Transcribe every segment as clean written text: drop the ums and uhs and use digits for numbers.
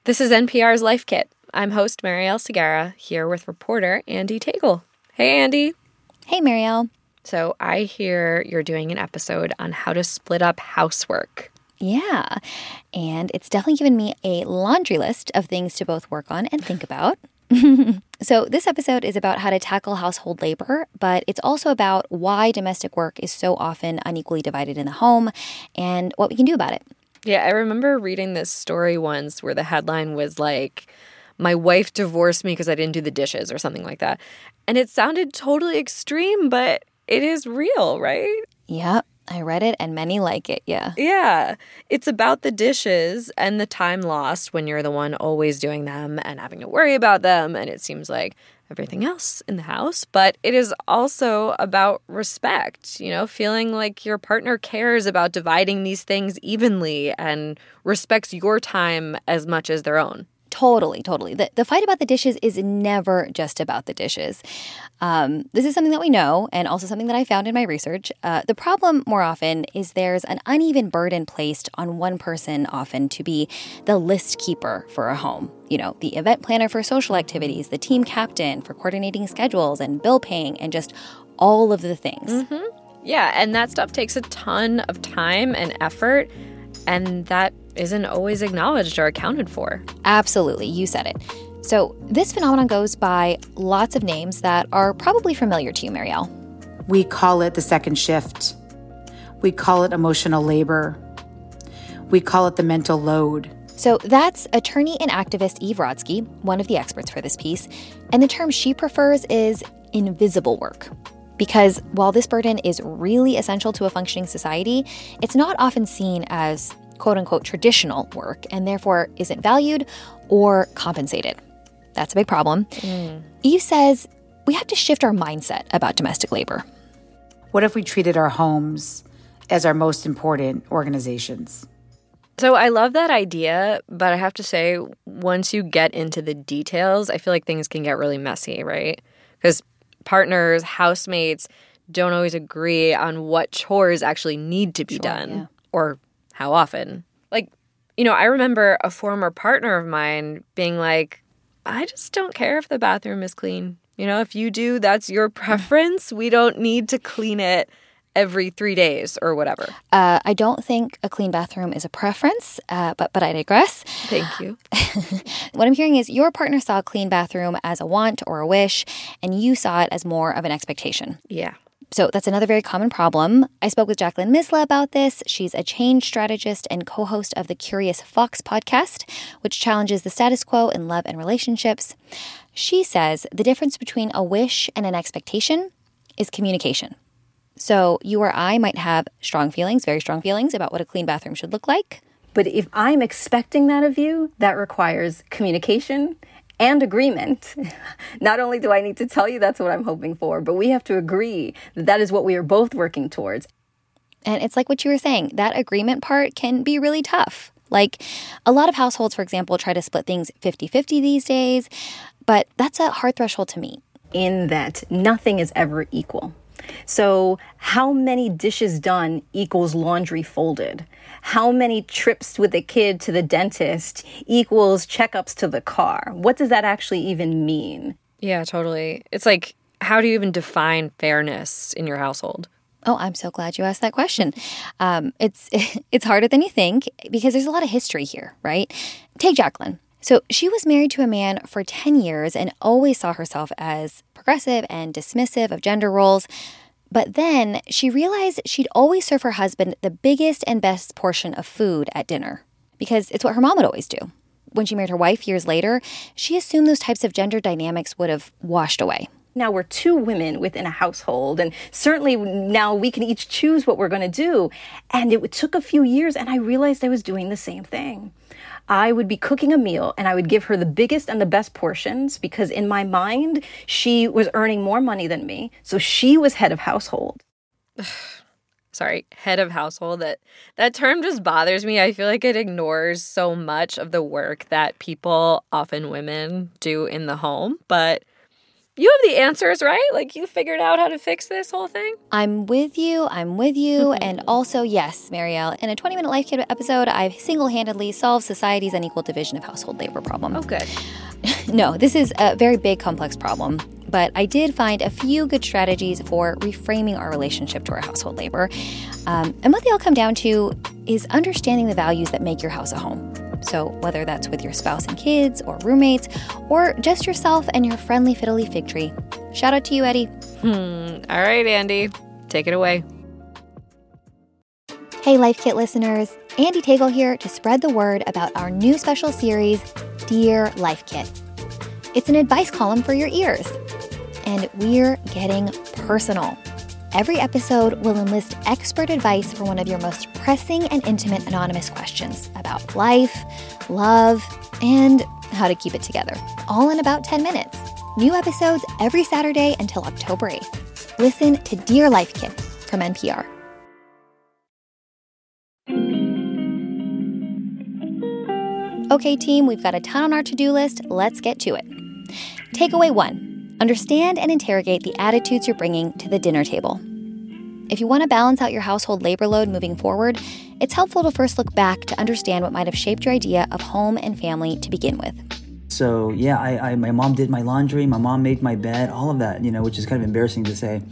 This is NPR's Life Kit. I'm host Marielle Segarra, here with reporter Andee Tagle. Hey, Andee. Hey, Marielle. So I hear you're doing an episode on how to split up housework. Yeah, and it's definitely given me a laundry list of things to both work on and think about. So this episode is about how to tackle household labor, but it's also about why domestic work is so often unequally divided in the home and what we can do about it. Yeah, I remember reading this story once where the headline was like, "My wife divorced me because I didn't do the dishes," or something like that. And it sounded totally extreme, but it is real, right? Yep, I read it and many like it, yeah. Yeah, it's about the dishes and the time lost when you're the one always doing them and having to worry about them, and it seems like everything else in the house. But it is also about respect, feeling like your partner cares about dividing these things evenly and respects your time as much as their own. Totally. The fight about the dishes is never just about the dishes. This is something that we know and also something that I found in my research. The problem more often is there's an uneven burden placed on one person often to be the list keeper for a home. The event planner for social activities, the team captain for coordinating schedules and bill paying and just all of the things. Mm-hmm. Yeah, and that stuff takes a ton of time and effort, and that isn't always acknowledged or accounted for. Absolutely, you said it. So this phenomenon goes by lots of names that are probably familiar to you, Marielle. We call it the second shift. We call it emotional labor. We call it the mental load. So that's attorney and activist Eve Rodsky, one of the experts for this piece, and the term she prefers is invisible work. Because while this burden is really essential to a functioning society, it's not often seen as quote-unquote traditional work and therefore isn't valued or compensated. That's a big problem. Eve says we have to shift our mindset about domestic labor. What if we treated our homes as our most important organizations? So I love that idea, but I have to say, once you get into the details, I feel like things can get really messy, right? Because partners, housemates don't always agree on what chores actually need to be done or how often. I remember a former partner of mine being like, I just don't care if the bathroom is clean. If you do, that's your preference. We don't need to clean it every 3 days or whatever. I don't think a clean bathroom is a preference, but I digress. Thank you. What I'm hearing is your partner saw a clean bathroom as a want or a wish, and you saw it as more of an expectation. Yeah. So that's another very common problem. I spoke with Jacqueline Misla about this. She's a change strategist and co-host of the Curious Fox podcast, which challenges the status quo in love and relationships. She says the difference between a wish and an expectation is communication. So you or I might have strong feelings, very strong feelings about what a clean bathroom should look like. But if I'm expecting that of you, that requires communication and agreement. Not only do I need to tell you that's what I'm hoping for, but we have to agree that that is what we are both working towards. And it's like what you were saying, that agreement part can be really tough. Like a lot of households, for example, try to split things 50-50 these days, but that's a hard threshold to meet. In that nothing is ever equal. So how many dishes done equals laundry folded? How many trips with a kid to the dentist equals checkups to the car? What does that actually even mean? Yeah, totally. It's like, how do you even define fairness in your household? Oh, I'm so glad you asked that question. It's harder than you think because there's a lot of history here, right? Take Jacqueline. So she was married to a man for 10 years and always saw herself as progressive and dismissive of gender roles. But then she realized she'd always serve her husband the biggest and best portion of food at dinner because it's what her mom would always do. When she married her wife years later, she assumed those types of gender dynamics would have washed away. Now we're two women within a household, and certainly now we can each choose what we're going to do. And it took a few years, and I realized I was doing the same thing. I would be cooking a meal, and I would give her the biggest and the best portions because in my mind, she was earning more money than me. So she was head of household. Sorry, head of household. That term just bothers me. I feel like it ignores so much of the work that people, often women, do in the home. But You have the answers, right? Like, you figured out how to fix this whole thing? I'm with you. And also, yes, Marielle, in a 20-minute Life Kit episode, I've single-handedly solved society's unequal division of household labor problem. Oh, good. No, this is a very big, complex problem. But I did find a few good strategies for reframing our relationship to our household labor. And what they all come down to is understanding the values that make your house a home. So whether that's with your spouse and kids or roommates or just yourself and your friendly fiddly fig tree. Shout out to you, Eddie. All right, Andy. Take it away. Hey, Life Kit listeners. Andy Tagle here to spread the word about our new special series, Dear Life Kit. It's an advice column for your ears. And we're getting personal. Every episode will enlist expert advice for one of your most pressing and intimate anonymous questions about life, love, and how to keep it together. All in about 10 minutes. New episodes every Saturday until October 8th. Listen to Dear Life Kit from NPR. Okay, team, we've got a ton on our to-do list. Let's get to it. Takeaway 1. Understand and interrogate the attitudes you're bringing to the dinner table. If you want to balance out your household labor load moving forward, it's helpful to first look back to understand what might have shaped your idea of home and family to begin with. So, yeah, my mom did my laundry, my mom made my bed, all of that, which is kind of embarrassing to say.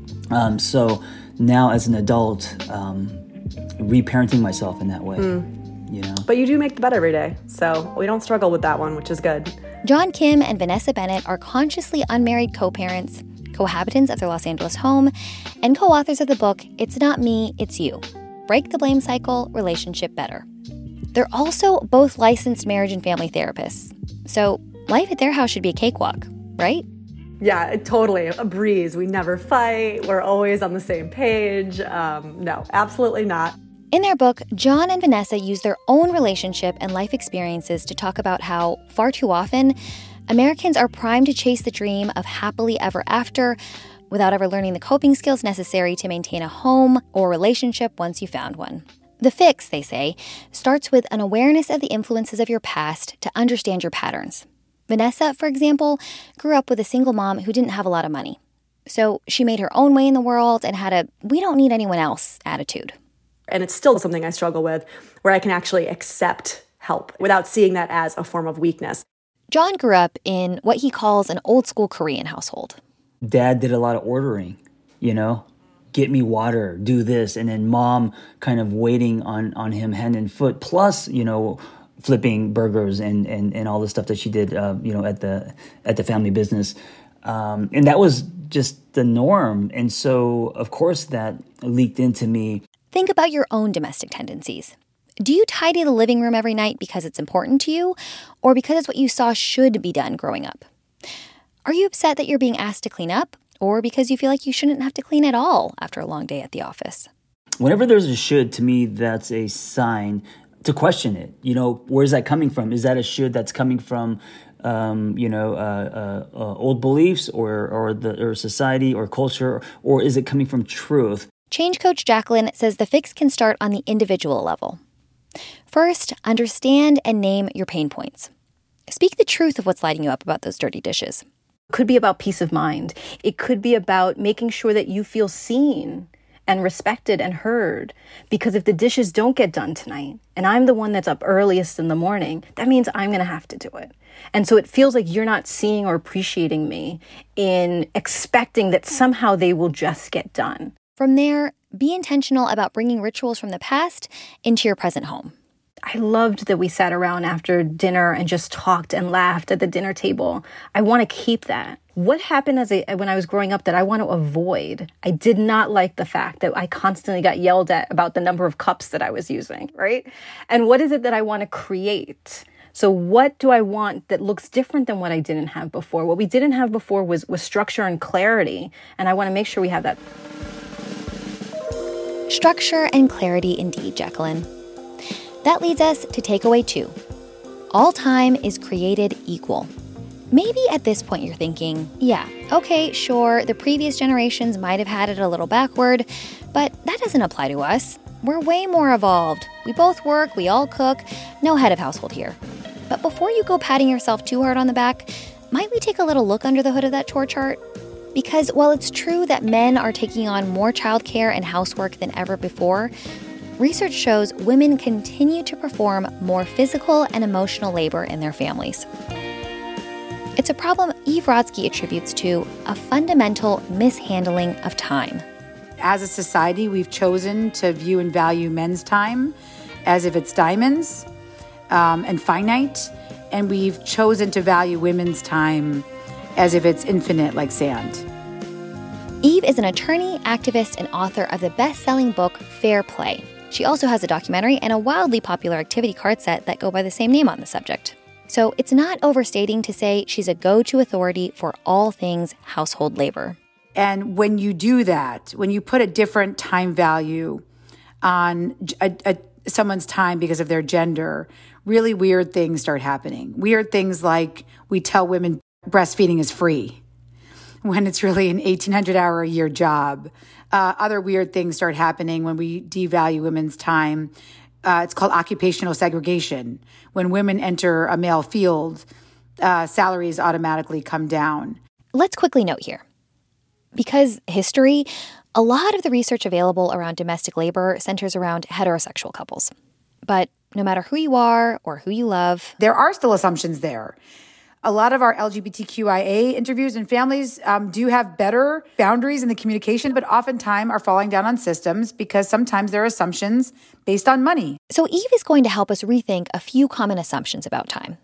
So now as an adult, reparenting myself in that way, But you do make the bed every day, so we don't struggle with that one, which is good. John Kim and Vanessa Bennett are consciously unmarried co-parents, cohabitants of their Los Angeles home, and co-authors of the book, It's Not Me, It's You. Break the Blame Cycle, Relationship Better. They're also both licensed marriage and family therapists. So life at their house should be a cakewalk, right? Yeah, totally. A breeze. We never fight. We're always on the same page. No, absolutely not. In their book, John and Vanessa use their own relationship and life experiences to talk about how, far too often, Americans are primed to chase the dream of happily ever after without ever learning the coping skills necessary to maintain a home or relationship once you found one. The fix, they say, starts with an awareness of the influences of your past to understand your patterns. Vanessa, for example, grew up with a single mom who didn't have a lot of money. So she made her own way in the world and had a we don't need anyone else attitude. And it's still something I struggle with, where I can actually accept help without seeing that as a form of weakness. John grew up in what he calls an old school Korean household. Dad did a lot of ordering, get me water, do this. And then mom kind of waiting on him hand and foot, plus, flipping burgers and all the stuff that she did, at the family business. And that was just the norm. And so, of course, that leaked into me. Think about your own domestic tendencies. Do you tidy the living room every night because it's important to you, or because it's what you saw should be done growing up? Are you upset that you're being asked to clean up, or because you feel like you shouldn't have to clean at all after a long day at the office? Whenever there's a should, to me, that's a sign to question it. Where's that coming from? Is that a should that's coming from, old beliefs or society or culture, or is it coming from truth? Change coach Jacqueline says the fix can start on the individual level. First, understand and name your pain points. Speak the truth of what's lighting you up about those dirty dishes. It could be about peace of mind. It could be about making sure that you feel seen and respected and heard. Because if the dishes don't get done tonight, and I'm the one that's up earliest in the morning, that means I'm going to have to do it. And so it feels like you're not seeing or appreciating me in expecting that somehow they will just get done. From there, be intentional about bringing rituals from the past into your present home. I loved that we sat around after dinner and just talked and laughed at the dinner table. I want to keep that. What happened when I was growing up that I want to avoid? I did not like the fact that I constantly got yelled at about the number of cups that I was using, right? And what is it that I want to create? So what do I want that looks different than what I didn't have before? What we didn't have before was structure and clarity, and I want to make sure we have that. Structure and clarity indeed, Jacqueline. That leads us to takeaway 2. All time is created equal. Maybe at this point you're thinking, yeah, okay, sure, the previous generations might have had it a little backward, but that doesn't apply to us. We're way more evolved. We both work, we all cook, no head of household here. But before you go patting yourself too hard on the back, might we take a little look under the hood of that chore chart? Because while it's true that men are taking on more childcare and housework than ever before, research shows women continue to perform more physical and emotional labor in their families. It's a problem Eve Rodsky attributes to a fundamental mishandling of time. As a society, we've chosen to view and value men's time as if it's diamonds and finite, and we've chosen to value women's time as if it's infinite like sand. Eve is an attorney, activist, and author of the best-selling book Fair Play. She also has a documentary and a wildly popular activity card set that go by the same name on the subject. So it's not overstating to say she's a go-to authority for all things household labor. And when you do that, when you put a different time value on someone's time because of their gender, really weird things start happening. Weird things like we tell women breastfeeding is free when it's really an 1,800-hour-a-year job. Other weird things start happening when we devalue women's time. It's called occupational segregation. When women enter a male field, salaries automatically come down. Let's quickly note here. Because history, a lot of the research available around domestic labor centers around heterosexual couples. But no matter who you are or who you love, there are still assumptions there. A lot of our LGBTQIA interviews and families do have better boundaries in the communication, but oftentimes are falling down on systems because sometimes there are assumptions based on money. So Eve is going to help us rethink a few common assumptions about time.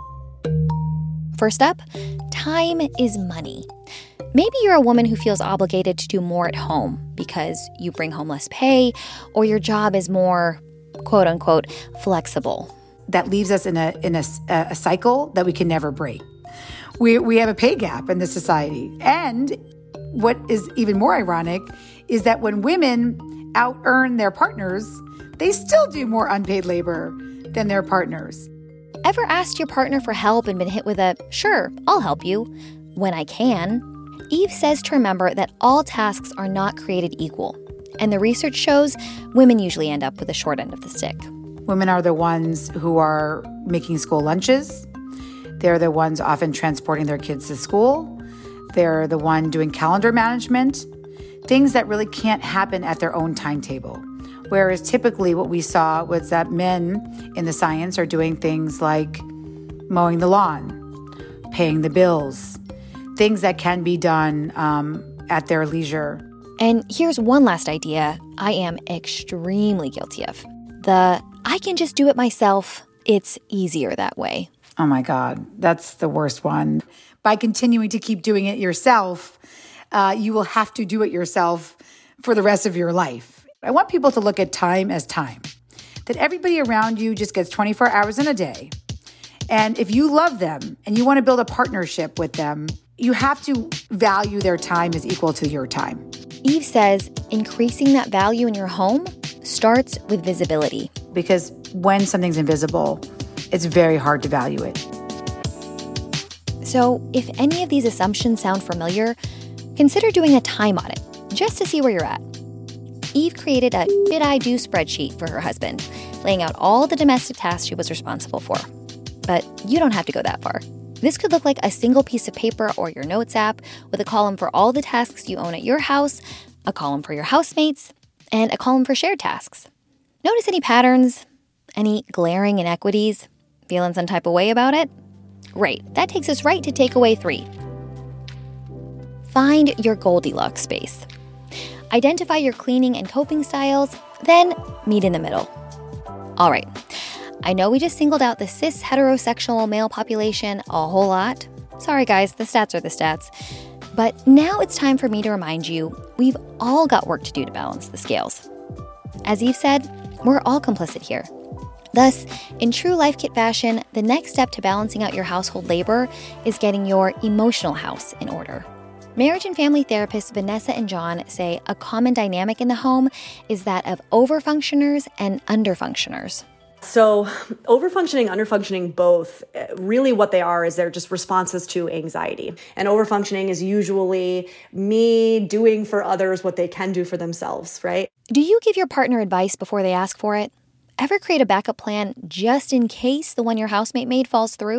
First up, time is money. Maybe you're a woman who feels obligated to do more at home because you bring home less pay or your job is more, quote unquote, flexible. That leaves us in a cycle that we can never break. We have a pay gap in this society. And what is even more ironic is that when women out-earn their partners, they still do more unpaid labor than their partners. Ever asked your partner for help and been hit with a, sure, I'll help you, when I can? Eve says to remember that all tasks are not created equal. And the research shows women usually end up with the short end of the stick. Women are the ones who are making school lunches. They're the ones often transporting their kids to school. They're the one doing calendar management, things that really can't happen at their own timetable. Whereas typically what we saw was that men in the science are doing things like mowing the lawn, paying the bills, things that can be done at their leisure. And here's one last idea I am extremely guilty of. I can just do it myself. It's easier that way. Oh my God, that's the worst one. By continuing to keep doing it yourself, you will have to do it yourself for the rest of your life. I want people to look at time as time, that everybody around you just gets 24 hours in a day. And if you love them and you want to build a partnership with them, you have to value their time as equal to your time. Eve says increasing that value in your home starts with visibility. Because when something's invisible, it's very hard to value it. So if any of these assumptions sound familiar, consider doing a time audit just to see where you're at. Eve created a did I do spreadsheet for her husband, laying out all the domestic tasks she was responsible for. But you don't have to go that far. This could look like a single piece of paper or your notes app with a column for all the tasks you own at your house, a column for your housemates, and a column for shared tasks. Notice any patterns? Any glaring inequities? Feeling some type of way about it? Great. That takes us right to takeaway 3. Find your Goldilocks space. Identify your cleaning and coping styles, then meet in the middle. All right. I know we just singled out the cis heterosexual male population a whole lot. Sorry guys, the stats are the stats. But now it's time for me to remind you, we've all got work to do to balance the scales. As Eve said, we're all complicit here. Thus, in true Life Kit fashion, the next step to balancing out your household labor is getting your emotional house in order. Marriage and family therapists Vanessa and John say a common dynamic in the home is that of overfunctioners and underfunctioners. So overfunctioning, underfunctioning, both, really what they are is they're just responses to anxiety. And overfunctioning is usually me doing for others what they can do for themselves, right? Do you give your partner advice before they ask for it? Ever create a backup plan just in case the one your housemate made falls through?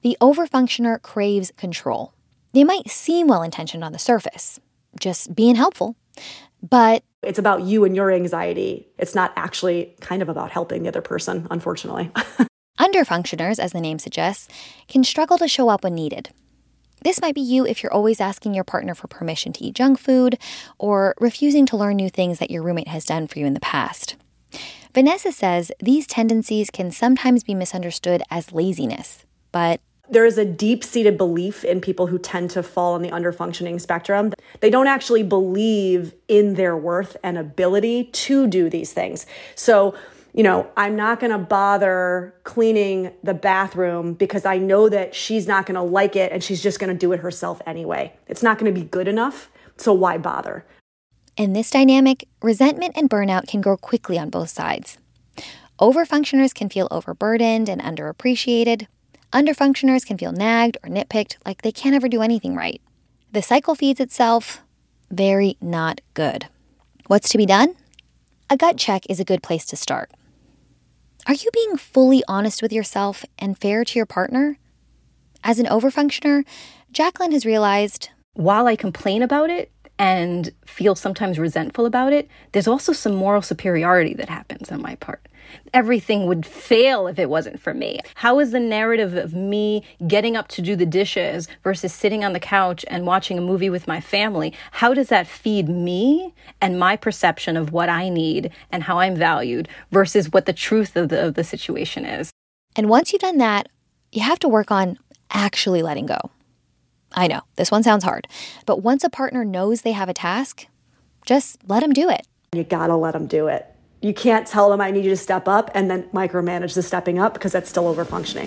The overfunctioner craves control. They might seem well-intentioned on the surface, just being helpful, but it's about you and your anxiety. It's not actually kind of about helping the other person, unfortunately. underfunctioners, as the name suggests, can struggle to show up when needed. This might be you if you're always asking your partner for permission to eat junk food or refusing to learn new things that your roommate has done for you in the past. Vanessa says these tendencies can sometimes be misunderstood as laziness, but there is a deep-seated belief in people who tend to fall on the underfunctioning spectrum. They don't actually believe in their worth and ability to do these things. So, I'm not going to bother cleaning the bathroom because I know that she's not going to like it and she's just going to do it herself anyway. It's not going to be good enough, so why bother? In this dynamic, resentment and burnout can grow quickly on both sides. Overfunctioners can feel overburdened and underappreciated. Underfunctioners can feel nagged or nitpicked like they can't ever do anything right. The cycle feeds itself. Very not good. What's to be done? A gut check is a good place to start. Are you being fully honest with yourself and fair to your partner? As an overfunctioner, Jacqueline has realized, while I complain about it and feel sometimes resentful about it, there's also some moral superiority that happens on my part. Everything would fail if it wasn't for me. How is the narrative of me getting up to do the dishes versus sitting on the couch and watching a movie with my family? How does that feed me and my perception of what I need and how I'm valued versus what the truth of the situation is? And once you've done that, you have to work on actually letting go. I know, this one sounds hard, but once a partner knows they have a task, just let them do it. You gotta let them do it. You can't tell them I need you to step up and then micromanage the stepping up because that's still overfunctioning.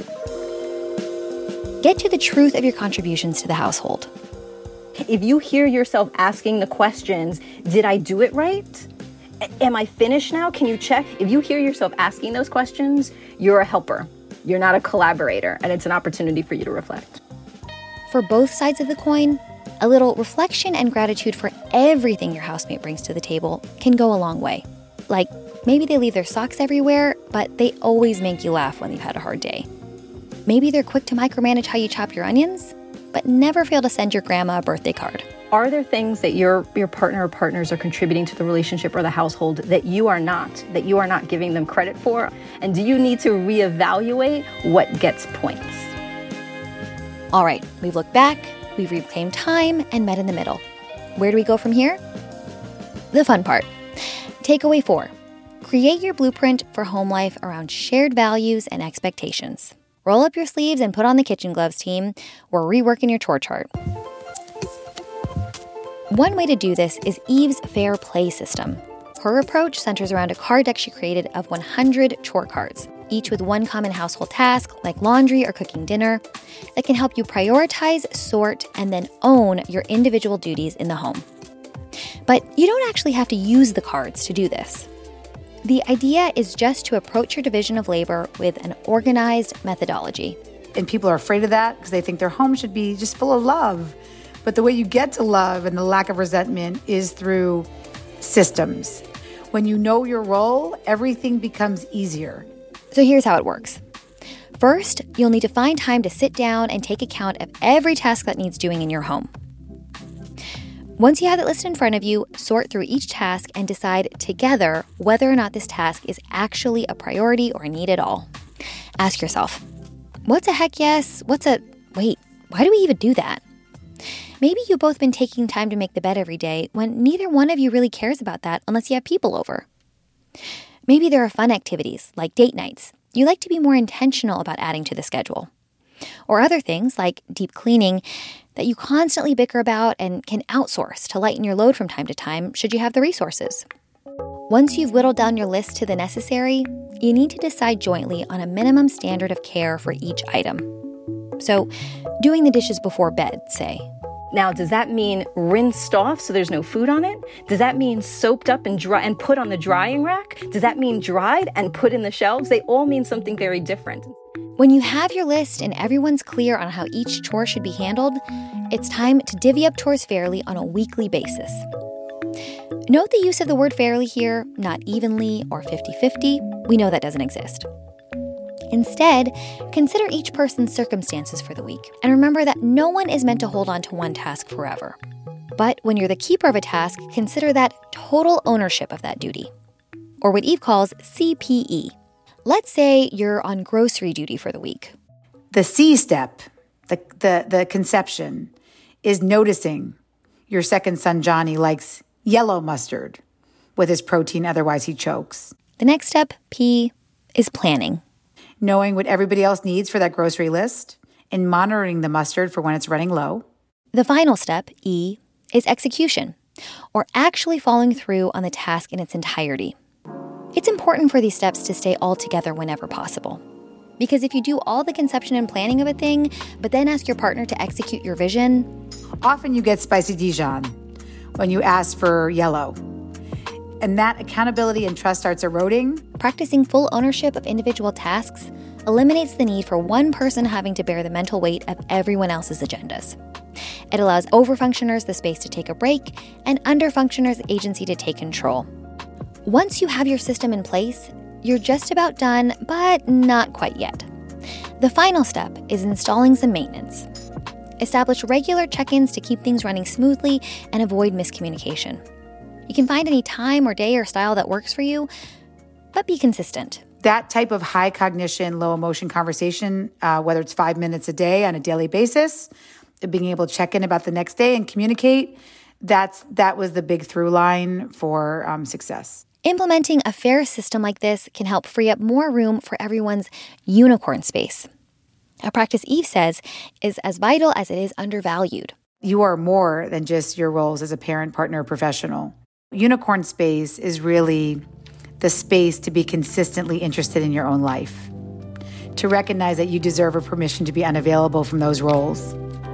Get to the truth of your contributions to the household. If you hear yourself asking the questions, did I do it right? Am I finished now? Can you check? If you hear yourself asking those questions, you're a helper. You're not a collaborator, and it's an opportunity for you to reflect. For both sides of the coin, a little reflection and gratitude for everything your housemate brings to the table can go a long way. Like, maybe they leave their socks everywhere, but they always make you laugh when you've had a hard day. Maybe they're quick to micromanage how you chop your onions, but never fail to send your grandma a birthday card. Are there things that your partner or partners are contributing to the relationship or the household that you are not giving them credit for? And do you need to reevaluate what gets points? All right, we've looked back, we've reclaimed time, and met in the middle. Where do we go from here? The fun part. Takeaway 4. Create your blueprint for home life around shared values and expectations. Roll up your sleeves and put on the kitchen gloves, team. We're reworking your chore chart. One way to do this is Eve's Fair Play system. Her approach centers around a card deck she created of 100 chore cards, each with one common household task, like laundry or cooking dinner, that can help you prioritize, sort, and then own your individual duties in the home. But you don't actually have to use the cards to do this. The idea is just to approach your division of labor with an organized methodology. And people are afraid of that because they think their home should be just full of love. But the way you get to love and the lack of resentment is through systems. When you know your role, everything becomes easier. So here's how it works. First, you'll need to find time to sit down and take account of every task that needs doing in your home. Once you have it listed in front of you, sort through each task and decide together whether or not this task is actually a priority or a need at all. Ask yourself, what's a heck yes? Wait, why do we even do that? Maybe you've both been taking time to make the bed every day when neither one of you really cares about that unless you have people over. Maybe there are fun activities like date nights you like to be more intentional about adding to the schedule. Or other things like deep cleaning that you constantly bicker about and can outsource to lighten your load from time to time should you have the resources. Once you've whittled down your list to the necessary, you need to decide jointly on a minimum standard of care for each item. So, doing the dishes before bed, say. Now, does that mean rinsed off so there's no food on it? Does that mean soaped up and dry and put on the drying rack? Does that mean dried and put in the shelves? They all mean something very different. When you have your list and everyone's clear on how each chore should be handled, it's time to divvy up chores fairly on a weekly basis. Note the use of the word fairly here, not evenly or 50-50. We know that doesn't exist. Instead, consider each person's circumstances for the week, and remember that no one is meant to hold on to one task forever. But when you're the keeper of a task, consider that total ownership of that duty, or what Eve calls CPE. Let's say you're on grocery duty for the week. The C step, the conception, is noticing your second son, Johnny, likes yellow mustard with his protein, otherwise he chokes. The next step, P, is planning. Knowing what everybody else needs for that grocery list and monitoring the mustard for when it's running low. The final step, E, is execution, or actually following through on the task in its entirety. It's important for these steps to stay all together whenever possible. Because if you do all the conception and planning of a thing, but then ask your partner to execute your vision, often you get spicy Dijon when you ask for yellow. And that accountability and trust starts eroding. Practicing full ownership of individual tasks eliminates the need for one person having to bear the mental weight of everyone else's agendas. It allows overfunctioners the space to take a break and underfunctioners the agency to take control. Once you have your system in place, you're just about done, but not quite yet. The final step is installing some maintenance. Establish regular check-ins to keep things running smoothly and avoid miscommunication. You can find any time or day or style that works for you, but be consistent. That type of high cognition, low emotion conversation, whether it's 5 minutes a day on a daily basis, being able to check in about the next day and communicate, that was the big through line for success. Implementing a fair system like this can help free up more room for everyone's unicorn space. A practice Eve says is as vital as it is undervalued. You are more than just your roles as a parent, partner, professional. Unicorn space is really the space to be consistently interested in your own life, to recognize that you deserve a permission to be unavailable from those roles.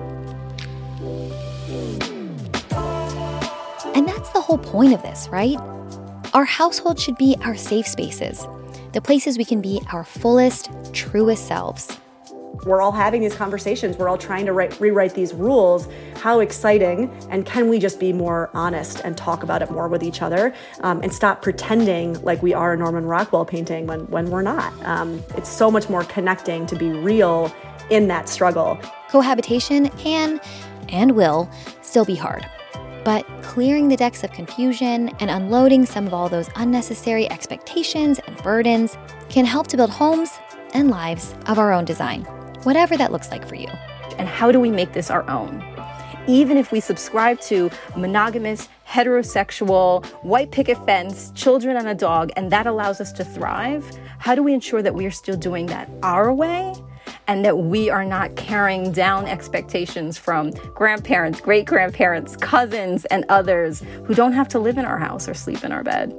And that's the whole point of this, right? Our household should be our safe spaces, the places we can be our fullest, truest selves. We're all having these conversations. We're all trying to rewrite these rules. How exciting, and can we just be more honest and talk about it more with each other and stop pretending like we are a Norman Rockwell painting when we're not. It's so much more connecting to be real in that struggle. Cohabitation can and will still be hard, but clearing the decks of confusion and unloading some of all those unnecessary expectations and burdens can help to build homes and lives of our own design, whatever that looks like for you. And how do we make this our own? Even if we subscribe to monogamous, heterosexual, white picket fence, children and a dog, and that allows us to thrive, how do we ensure that we are still doing that our way and that we are not carrying down expectations from grandparents, great-grandparents, cousins, and others who don't have to live in our house or sleep in our bed?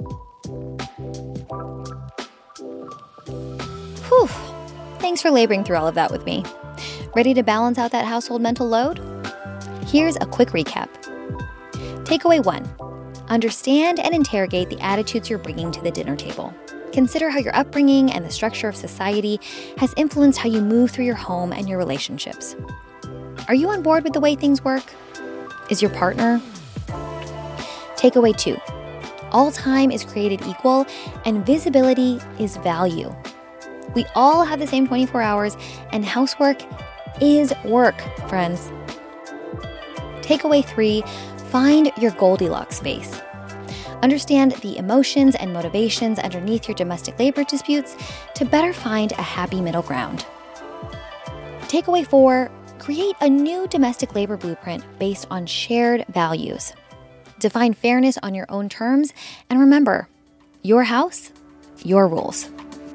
Whew. Thanks for laboring through all of that with me. Ready to balance out that household mental load? Here's a quick recap. Takeaway 1. Understand and interrogate the attitudes you're bringing to the dinner table. Consider how your upbringing and the structure of society has influenced how you move through your home and your relationships. Are you on board with the way things work? Is your partner? Takeaway 2. All time is created equal, and visibility is value. We all have the same 24 hours, and housework is work, friends. Takeaway 3, find your Goldilocks space. Understand the emotions and motivations underneath your domestic labor disputes to better find a happy middle ground. Takeaway 4, create a new domestic labor blueprint based on shared values. Define fairness on your own terms, and remember, your house, your rules.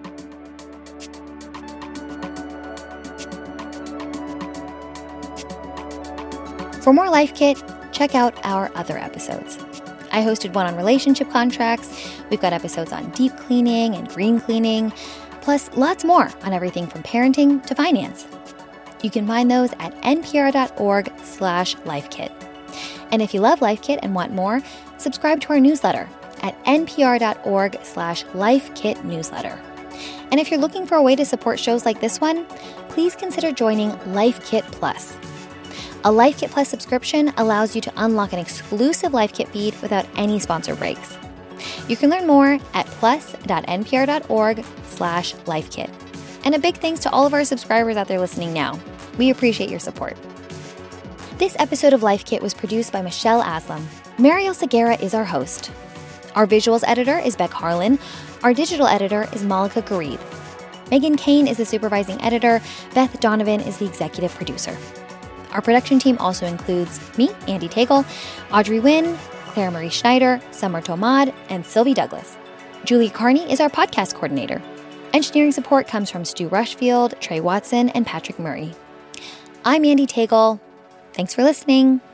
For more Life Kit, check out our other episodes. I hosted one on relationship contracts. We've got episodes on deep cleaning and green cleaning, plus lots more on everything from parenting to finance. You can find those at npr.org/lifekit. And if you love Life Kit and want more, subscribe to our newsletter at npr.org/lifekit newsletter. And if you're looking for a way to support shows like this one, please consider joining Life Kit Plus. A Life Kit Plus subscription allows you to unlock an exclusive Life Kit feed without any sponsor breaks. You can learn more at plus.npr.org/lifekit. And a big thanks to all of our subscribers out there listening now. We appreciate your support. This episode of Life Kit was produced by Michelle Aslam. Mariel Segura is our host. Our visuals editor is Beck Harlan. Our digital editor is Malika Gharib. Megan Kane is the supervising editor. Beth Donovan is the executive producer. Our production team also includes me, Andy Tagle, Audrey Nguyen, Claire Marie Schneider, Summer Tomad, and Sylvie Douglas. Julie Carney is our podcast coordinator. Engineering support comes from Stu Rushfield, Trey Watson, and Patrick Murray. I'm Andy Tagle. Thanks for listening.